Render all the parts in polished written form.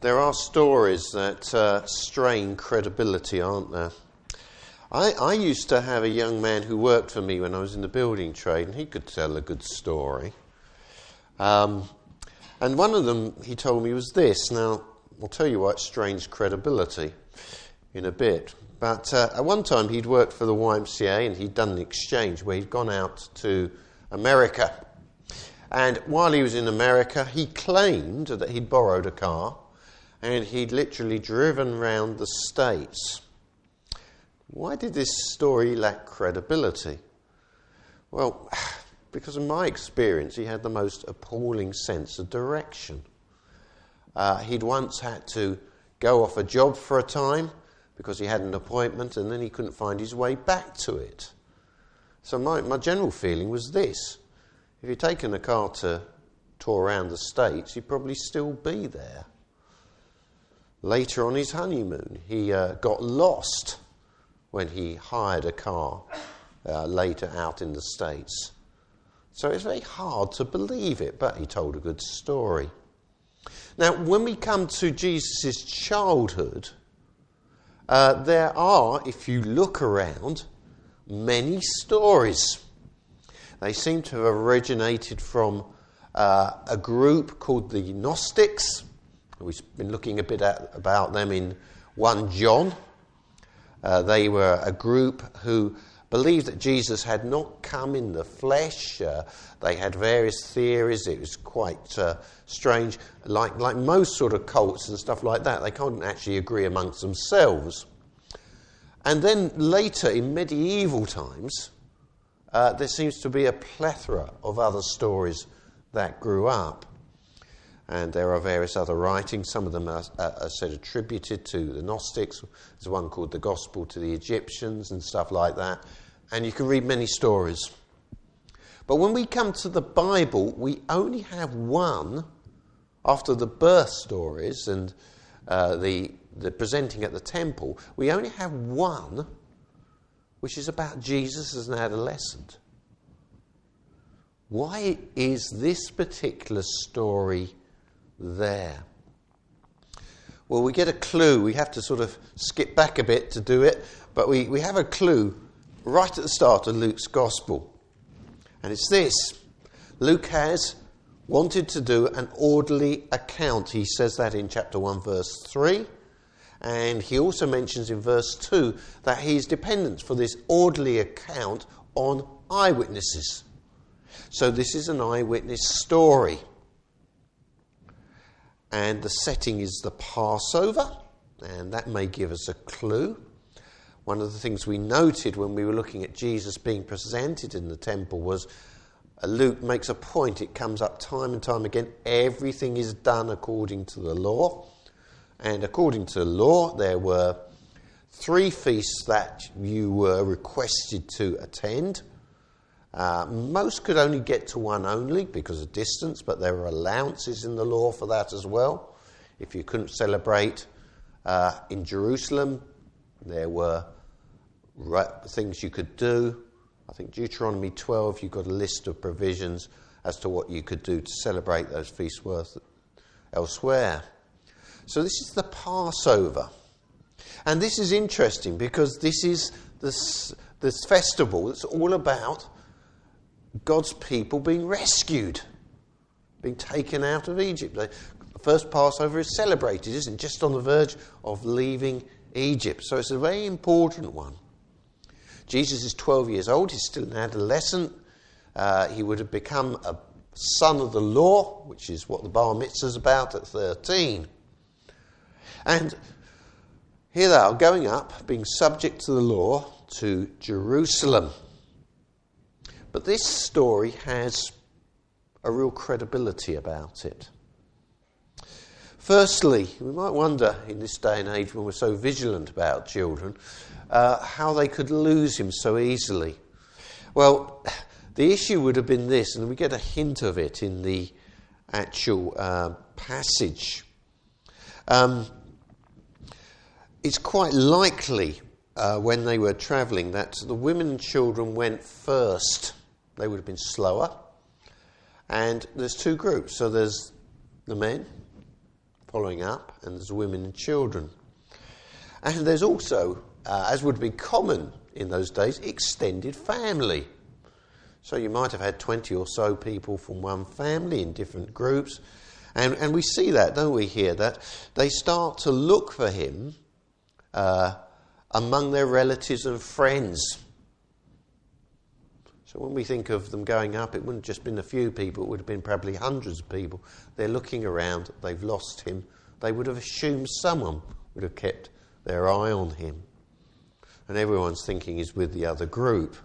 There are stories that strain credibility, aren't there? I used to have a young man who worked for me when I was in the building trade, and he could tell a good story. And one of them he told me was this. Now, I'll tell you why it strains credibility in a bit. But at one time he'd worked for the YMCA, and he'd done an exchange where he'd gone out to America. And while he was in America, he claimed that he'd borrowed a car, and he'd literally driven round the States. Why did this story lack credibility? Well, because in my experience, he had the most appalling sense of direction. He'd once had to go off a job for a time because he had an appointment, and then he couldn't find his way back to it. So my general feeling was this. If he'd taken a car to tour around the States, he'd probably still be there. Later on his honeymoon, he got lost when he hired a car later out in the States. So it's very hard to believe it, but he told a good story. Now, when we come to Jesus' childhood, there are, if you look around, many stories. They seem to have originated from a group called the Gnostics. We've been looking a bit about them in 1 John. They were a group who believed that Jesus had not come in the flesh. They had various theories. It was quite strange. Like most sort of cults and stuff like that, they can't actually agree amongst themselves. And then later, in medieval times, there seems to be a plethora of other stories that grew up. And there are various other writings. Some of them are said attributed to the Gnostics. There's one called The Gospel to the Egyptians and stuff like that. And you can read many stories. But when we come to the Bible, we only have one, after the birth stories and the presenting at the temple, we only have one, which is about Jesus as an adolescent. Why is this particular story there? Well, we get a clue. We have to sort of skip back a bit to do it, but we have a clue right at the start of Luke's Gospel. And it's this. Luke has wanted to do an orderly account. He says that in chapter 1, verse 3. And he also mentions in verse 2 that he's dependent for this orderly account on eyewitnesses. So this is an eyewitness story. And the setting is the Passover, and that may give us a clue. One of the things we noted when we were looking at Jesus being presented in the temple was Luke makes a point, it comes up time and time again, everything is done according to the law. And according to the law, there were 3 feasts that you were requested to attend. Most could only get to one only because of distance, but there were allowances in the law for that as well. If you couldn't celebrate in Jerusalem, there were things you could do. I think Deuteronomy 12, you've got a list of provisions as to what you could do to celebrate those feasts elsewhere. So this is the Passover. And this is interesting because this is this festival that's all about God's people being rescued, being taken out of Egypt. The first Passover is celebrated, isn't it? Just on the verge of leaving Egypt. So it's a very important one. Jesus is 12 years old. He's still an adolescent. He would have become a son of the law, which is what the Bar Mitzvah is about at 13. And here they are going up, being subject to the law, to Jerusalem. But this story has a real credibility about it. Firstly, we might wonder in this day and age when we're so vigilant about children, how they could lose him so easily. Well, the issue would have been this, and we get a hint of it in the actual passage. It's quite likely when they were travelling that the women and children went first. They would have been slower. And there's 2 groups. So there's the men following up, and there's women and children. And there's also, as would be common in those days, extended family. So you might have had 20 or so people from one family in different groups. And we see that, don't we, here, that they start to look for him among their relatives and friends. So when we think of them going up, it wouldn't have just been a few people, it would have been probably hundreds of people. They're looking around, they've lost him. They would have assumed someone would have kept their eye on him. And everyone's thinking he's with the other group.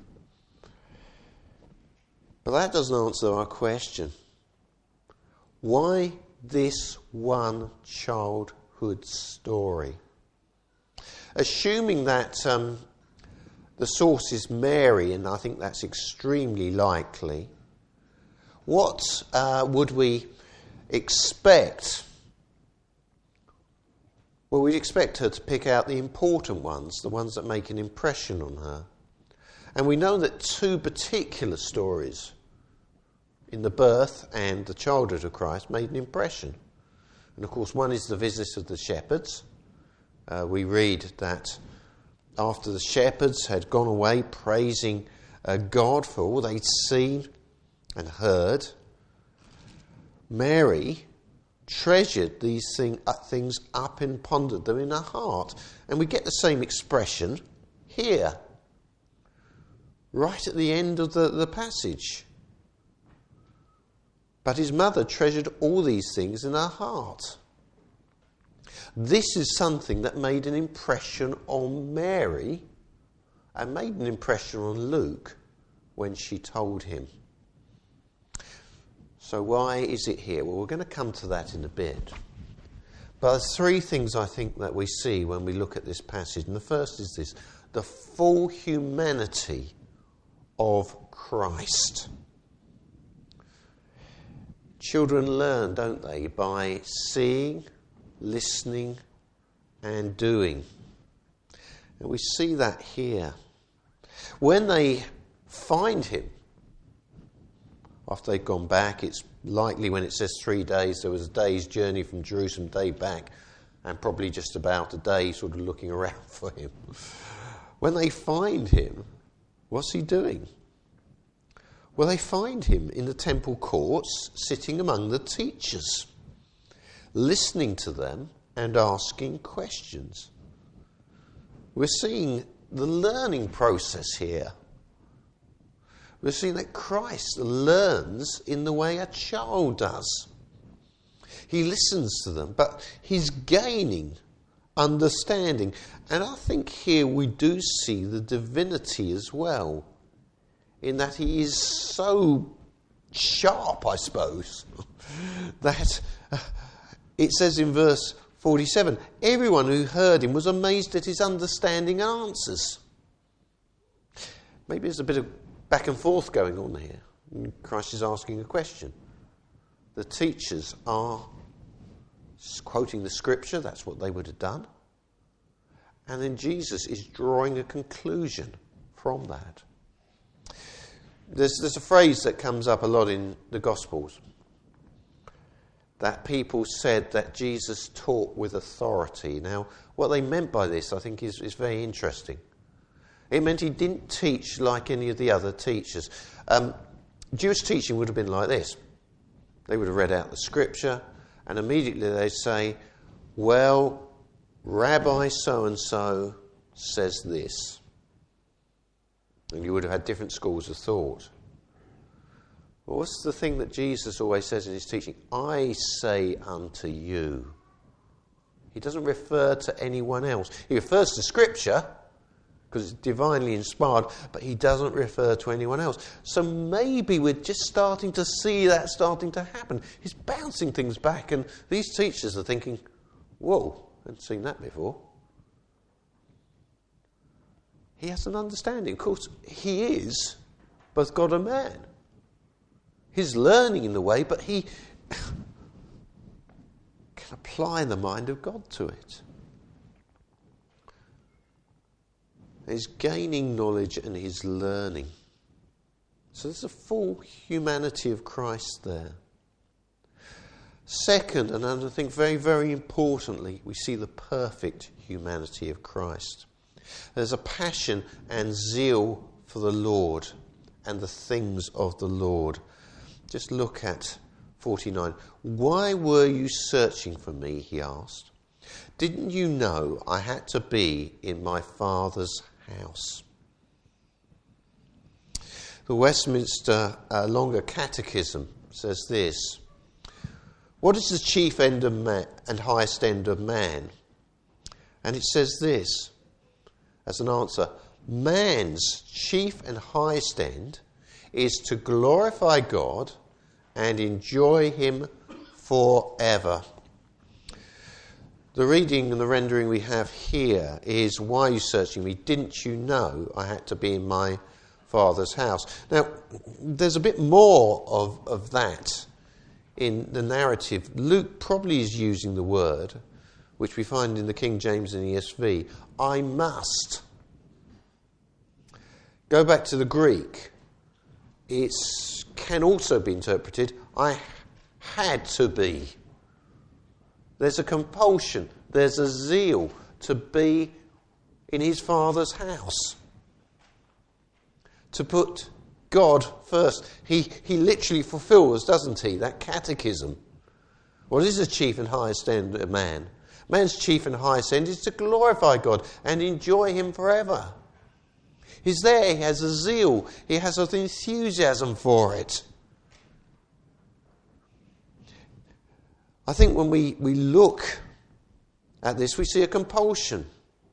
But that doesn't answer our question. Why this one childhood story? Assuming that the source is Mary, and I think that's extremely likely, what would we expect? Well, we'd expect her to pick out the important ones, the ones that make an impression on her. And we know that two particular stories in the birth and the childhood of Christ made an impression. And of course, one is the visit of the shepherds. We read that after the shepherds had gone away praising God for all they'd seen and heard, Mary treasured these things up and pondered them in her heart. And we get the same expression here, right at the end of the passage. But his mother treasured all these things in her heart. This is something that made an impression on Mary and made an impression on Luke when she told him. So why is it here? Well, we're going to come to that in a bit. But there's three things I think that we see when we look at this passage. And the first is this: the full humanity of Christ. Children learn, don't they, by seeing, listening, and doing. And we see that here. When they find him, after they've gone back, it's likely when it says 3 days, there was a day's journey from Jerusalem, day back, and probably just about a day sort of looking around for him. When they find him, what's he doing? Well, they find him in the temple courts, sitting among the teachers, listening to them and asking questions. We're seeing the learning process here. We're seeing that Christ learns in the way a child does. He listens to them, but he's gaining understanding. And I think here we do see the divinity as well, in that he is so sharp, I suppose, that it says in verse 47, everyone who heard him was amazed at his understanding answers. Maybe there's a bit of back and forth going on here. Christ is asking a question. The teachers are quoting the scripture, that's what they would have done. And then Jesus is drawing a conclusion from that. There's a phrase that comes up a lot in the Gospels, that people said that Jesus taught with authority. Now, what they meant by this, I think, is very interesting. It meant he didn't teach like any of the other teachers. Jewish teaching would have been like this. They would have read out the scripture, and immediately they'd say, well, Rabbi so-and-so says this. And you would have had different schools of thought. But what's the thing that Jesus always says in his teaching? I say unto you. He doesn't refer to anyone else. He refers to Scripture, because it's divinely inspired, but he doesn't refer to anyone else. So maybe we're just starting to see that starting to happen. He's bouncing things back, and these teachers are thinking, whoa, I haven't seen that before. He has an understanding. Of course, he is both God and man. He's learning in the way, but he can apply the mind of God to it. He's gaining knowledge and he's learning. So there's a full humanity of Christ there. Second, and I think very, very importantly, we see the perfect humanity of Christ. There's a passion and zeal for the Lord and the things of the Lord. Just look at 49. Why were you searching for me, he asked. Didn't you know I had to be in my Father's house? The Westminster Longer Catechism says this. What is the chief end of man and highest end of man? And it says this as an answer. Man's chief and highest end is to glorify God and enjoy him forever. The reading and the rendering we have here is, why are you searching me? Didn't you know I had to be in my Father's house? Now, there's a bit more of that in the narrative. Luke probably is using the word, which we find in the King James and ESV, I must. Go back to the Greek. It can also be interpreted, I had to be. There's a compulsion, there's a zeal to be in his Father's house. To put God first. He literally fulfills, doesn't he, that catechism. What is the chief and highest end of man? Man's chief and highest end is to glorify God and enjoy him forever. He's there, he has a zeal, he has an enthusiasm for it. I think when we look at this, we see a compulsion.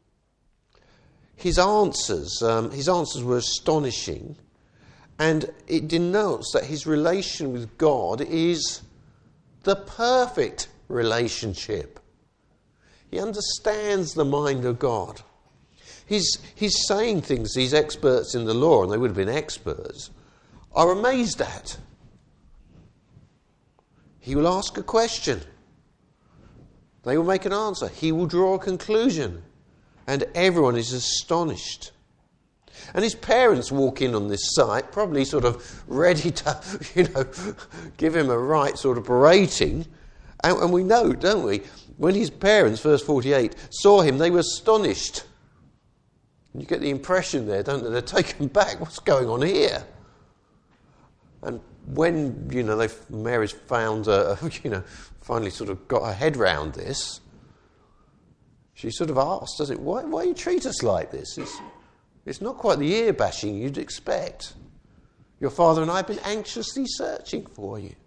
His answers were astonishing, and it denotes that his relation with God is the perfect relationship. He understands the mind of God. He's saying things these experts in the law, and they would have been experts, are amazed at. He will ask a question. They will make an answer. He will draw a conclusion. And everyone is astonished. And his parents walk in on this sight, probably sort of ready to, give him a right sort of berating. And we know, don't we, when his parents, verse 48, saw him, they were astonished. And you get the impression there, don't they? They're taken back. What's going on here? And when, Mary's found, finally sort of got her head round this, she sort of asked, doesn't it, why you treat us like this? It's not quite the ear bashing you'd expect. Your father and I have been anxiously searching for you.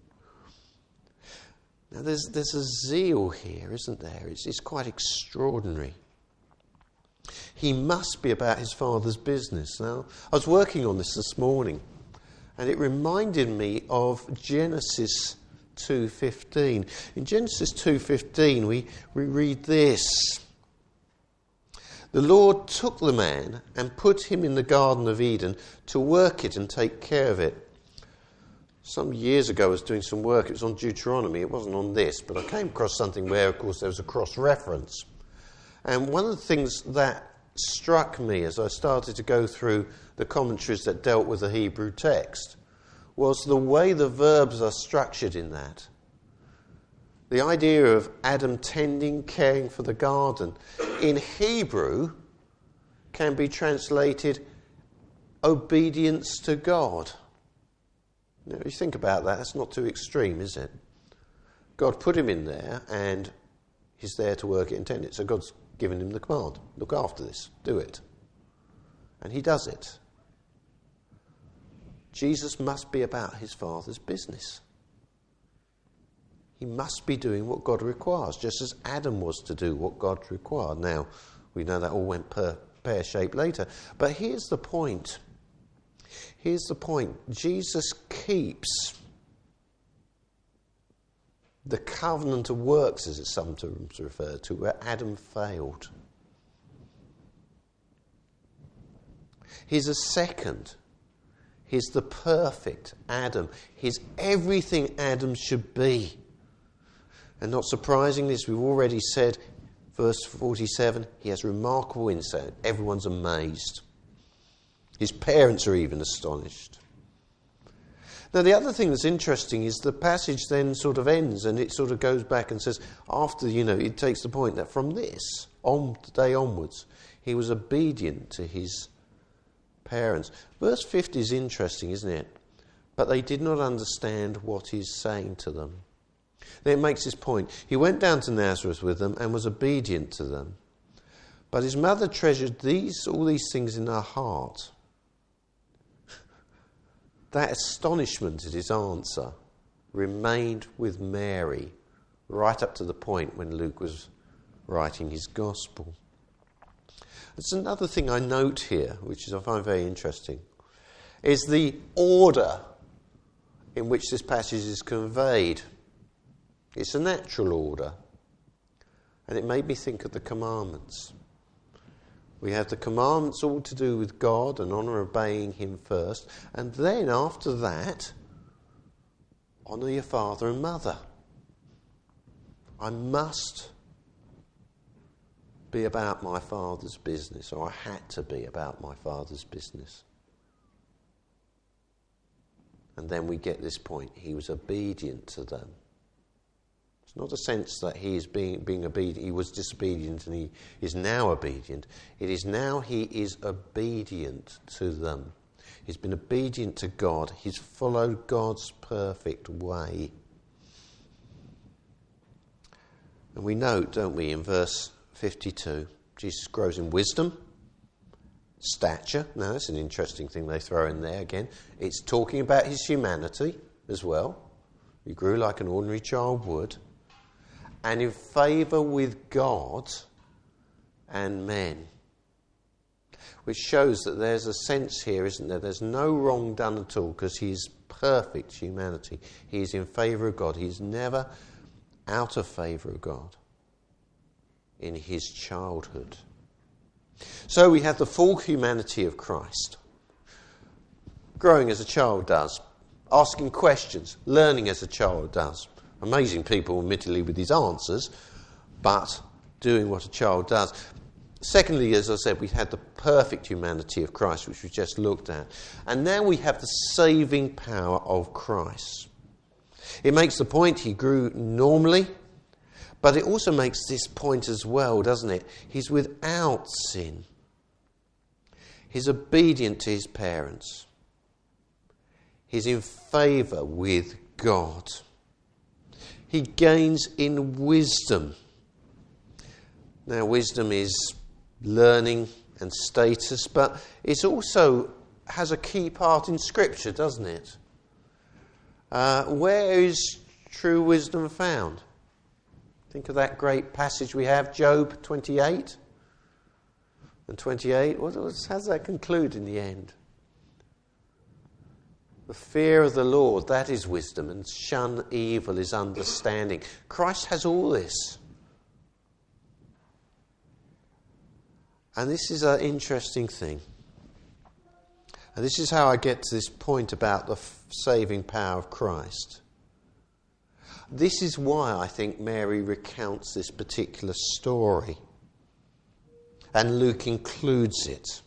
Now there's a zeal here, isn't there? It's quite extraordinary. He must be about his Father's business. Now, I was working on this morning, and it reminded me of Genesis 2:15. In Genesis 2:15, we read this. The Lord took the man and put him in the Garden of Eden to work it and take care of it. Some years ago I was doing some work. It was on Deuteronomy. It wasn't on this, but I came across something where, of course, there was a cross-reference. And one of the things that struck me as I started to go through the commentaries that dealt with the Hebrew text was the way the verbs are structured in that. The idea of Adam tending, caring for the garden, in Hebrew can be translated obedience to God. Now, if you think about that, that's not too extreme, is it? God put him in there and he's there to work it and tend it. So God's given him the command, look after this, do it. And he does it. Jesus must be about his Father's business. He must be doing what God requires, just as Adam was to do what God required. Now, we know that all went pear-shaped later. But here's the point. Here's the point. Jesus keeps the covenant of works, as it's sometimes referred to, where Adam failed. He's a second. He's the perfect Adam. He's everything Adam should be. And not surprisingly, as we've already said, verse 47, he has remarkable insight. Everyone's amazed. His parents are even astonished. Now, the other thing that's interesting is the passage then sort of ends and it sort of goes back and says, after, it takes the point that from this day onwards, he was obedient to his parents. Verse 50 is interesting, isn't it? But they did not understand what he's saying to them. Then it makes this point. He went down to Nazareth with them and was obedient to them. But his mother treasured all these things in her heart. That astonishment at his answer remained with Mary right up to the point when Luke was writing his gospel. There's another thing I note here, which I find very interesting, is the order in which this passage is conveyed. It's a natural order, and it made me think of the commandments. We have the commandments all to do with God and honour obeying him first. And then after that, honour your father and mother. I must be about my father's business, or I had to be about my father's business. And then we get this point. He was obedient to them. It's not a sense that he is being obedient. He was disobedient and he is now obedient. It is now he is obedient to them. He's been obedient to God. He's followed God's perfect way. And we note, don't we, in verse 52, Jesus grows in wisdom, stature. Now, that's an interesting thing they throw in there again. It's talking about his humanity as well. He grew like an ordinary child would. And in favour with God and men. Which shows that there's a sense here, isn't there? There's no wrong done at all because he's perfect humanity. He's in favour of God. He's never out of favour of God in his childhood. So we have the full humanity of Christ. Growing as a child does. Asking questions. Learning as a child does. Amazing people, admittedly, with his answers, but doing what a child does. Secondly, as I said, we had the perfect humanity of Christ, which we just looked at. And now we have the saving power of Christ. It makes the point he grew normally, but it also makes this point as well, doesn't it? He's without sin. He's obedient to his parents. He's in favour with God. He gains in wisdom. Now, wisdom is learning and status, but it also has a key part in Scripture, doesn't it? Where is true wisdom found? Think of that great passage we have, Job 28 and 28. How does that conclude in the end? The fear of the Lord, that is wisdom, and shun evil is understanding. Christ has all this. And this is an interesting thing. And this is how I get to this point about the saving power of Christ. This is why I think Mary recounts this particular story. And Luke includes it.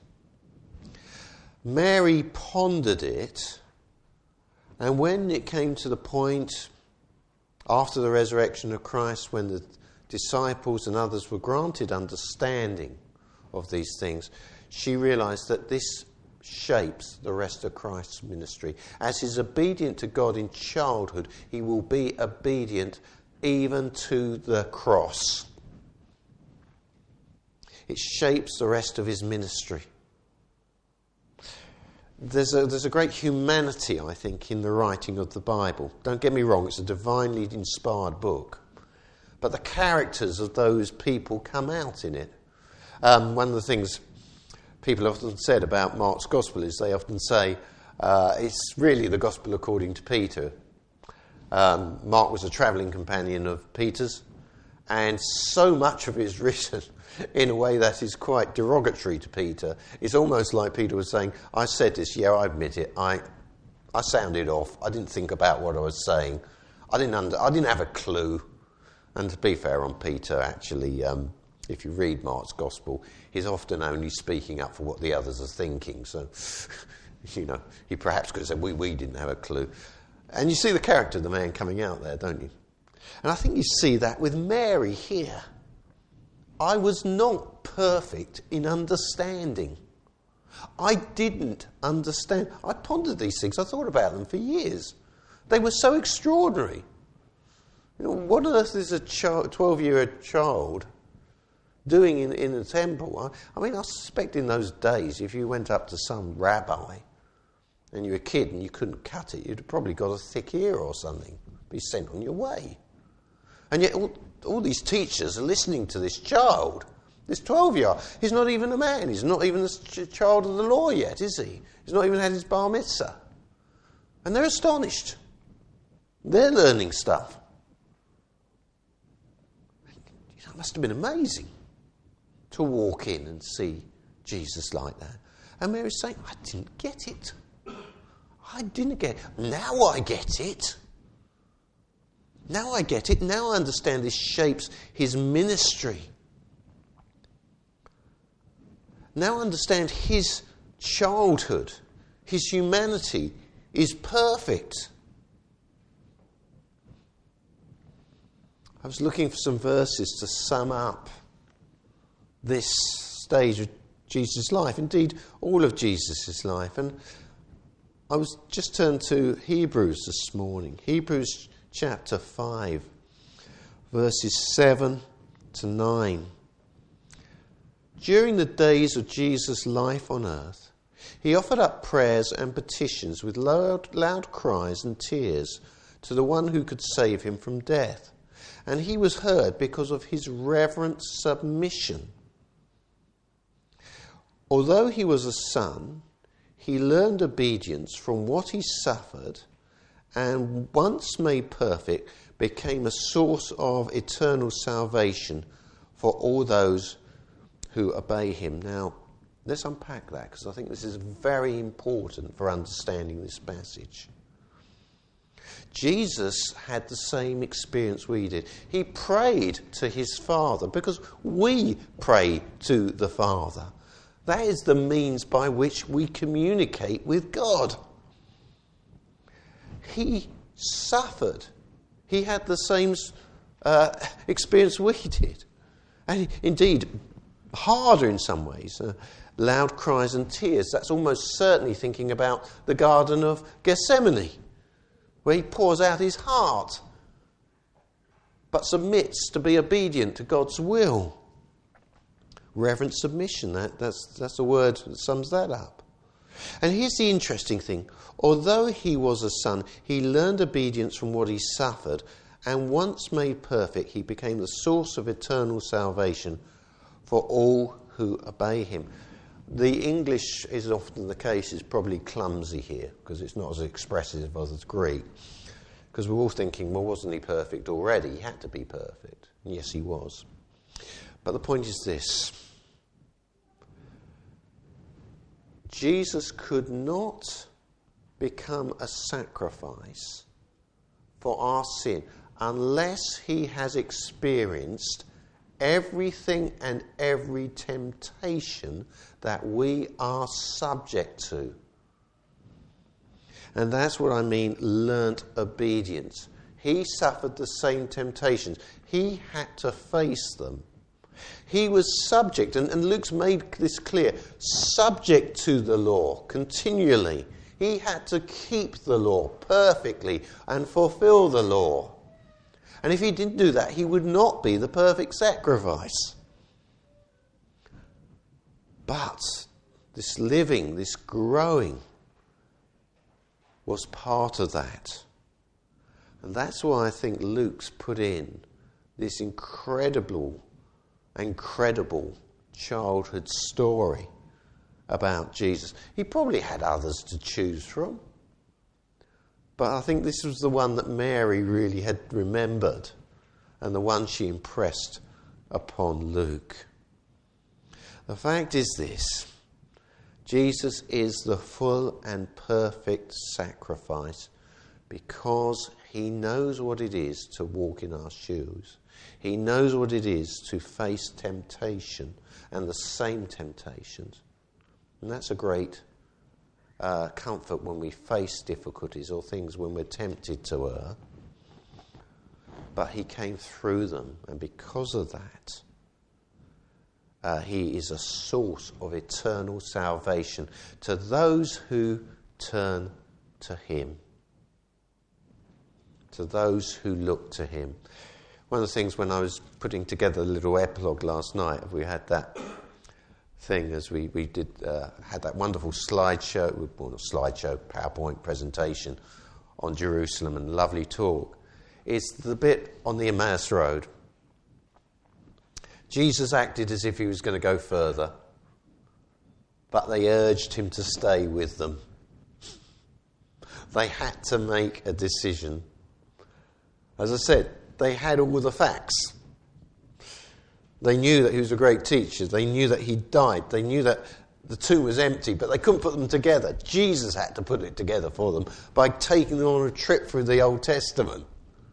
Mary pondered it. And when it came to the point after the resurrection of Christ, when the disciples and others were granted understanding of these things, she realised that this shapes the rest of Christ's ministry. As he's obedient to God in childhood, he will be obedient even to the cross. It shapes the rest of his ministry. There's a great humanity, I think, in the writing of the Bible. Don't get me wrong, it's a divinely inspired book. But the characters of those people come out in it. One of the things people often said about Mark's Gospel is they often say it's really the Gospel according to Peter. Mark was a travelling companion of Peter's, and so much of it is written in a way that is quite derogatory to Peter. It's almost like Peter was saying, I said this, yeah, I admit it, I sounded off, I didn't think about what I was saying, I didn't have a clue. And to be fair on Peter, actually, if you read Mark's Gospel, he's often only speaking up for what the others are thinking, so He perhaps could have said, we didn't have a clue. And you see the character of the man coming out there, don't you? And I think you see that with Mary here. I was not perfect in understanding. I didn't understand. I pondered these things. I thought about them for years. They were so extraordinary. What on earth is a 12-year-old child doing in a temple? I suspect in those days, if you went up to some rabbi and you were a kid and you couldn't cut it, you'd have probably got a thick ear or something, be sent on your way. And yet all these teachers are listening to this child, this 12-year-old. He's not even a man. He's not even a child of the law yet, is he? He's not even had his bar mitzvah. And they're astonished. They're learning stuff. It must have been amazing to walk in and see Jesus like that. And Mary's saying, I didn't get it. I didn't get it. Now I get it. Now I get it. Now I understand this shapes his ministry. Now I understand his childhood, his humanity is perfect. I was looking for some verses to sum up this stage of Jesus' life, indeed all of Jesus' life. And I was just turned to Hebrews this morning. Hebrews chapter 5, verses 7 to 9. During the days of Jesus' life on earth, he offered up prayers and petitions with loud cries and tears to the one who could save him from death. And he was heard because of his reverent submission. Although he was a son, he learned obedience from what he suffered, and once made perfect, became a source of eternal salvation for all those who obey him. Now, let's unpack that, because I think this is very important for understanding this passage. Jesus had the same experience we did. He prayed to his Father because we pray to the Father. That is the means by which we communicate with God. He suffered. He had the same experience we did. And indeed, harder in some ways. Loud cries and tears. That's almost certainly thinking about the Garden of Gethsemane, where he pours out his heart, but submits to be obedient to God's will. Reverent submission, that's the word that sums that up. And here's the interesting thing. Although he was a son, he learned obedience from what he suffered, and once made perfect, he became the source of eternal salvation for all who obey him. The English, is often the case, is probably clumsy here, because it's not as expressive as the Greek. Because we're all thinking, well, wasn't he perfect already? He had to be perfect. And yes, he was. But the point is this. Jesus could not become a sacrifice for our sin unless he has experienced everything and every temptation that we are subject to. And that's what I mean, learnt obedience. He suffered the same temptations. He had to face them. He was subject, and Luke's made this clear, subject to the law continually. He had to keep the law perfectly and fulfill the law. And if he didn't do that, he would not be the perfect sacrifice. But this living, this growing, was part of that. And that's why I think Luke's put in this incredible childhood story about Jesus. He probably had others to choose from, but I think this was the one that Mary really had remembered and the one she impressed upon Luke. The fact is this: Jesus is the full and perfect sacrifice because he knows what it is to walk in our shoes. He knows what it is to face temptation and the same temptations. And that's a great comfort when we face difficulties or things when we're tempted to err. But he came through them, and because of that, he is a source of eternal salvation to those who turn to him, to those who look to him. One of the things when I was putting together a little epilogue last night, we had that thing as we did had that wonderful slideshow, well, not slideshow, PowerPoint presentation on Jerusalem and lovely talk. It's the bit on the Emmaus Road. Jesus acted as if he was going to go further, but they urged him to stay with them. They had to make a decision. As I said, they had all the facts. They knew that he was a great teacher. They knew that he died. They knew that the tomb was empty, but they couldn't put them together. Jesus had to put it together for them by taking them on a trip through the Old Testament.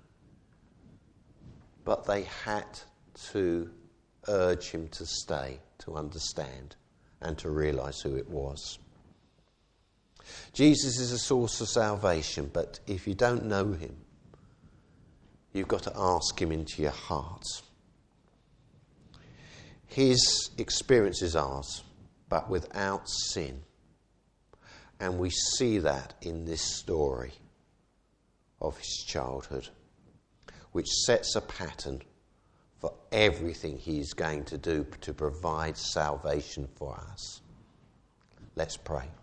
But they had to urge him to stay, to understand, and to realise who it was. Jesus is a source of salvation, but if you don't know him, you've got to ask him into your heart. His experience is ours, but without sin. And we see that in this story of his childhood, which sets a pattern for everything he's going to do to provide salvation for us. Let's pray.